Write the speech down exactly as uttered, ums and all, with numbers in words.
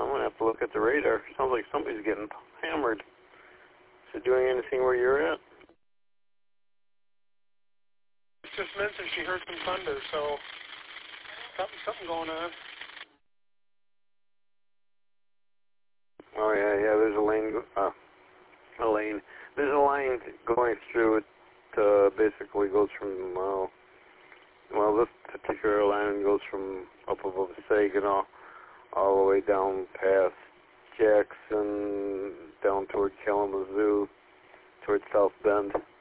I'm going to have to look at the radar. Sounds like somebody's getting hammered. Is it doing anything where you're at? Just mentioned she heard some thunder, so something, something going on. Oh, yeah, yeah, there's a lane, uh, a lane. There's a line going through it, uh, basically goes from, uh, well, this particular line goes from up above Saginaw all the way down past Jackson, down toward Kalamazoo, toward South Bend.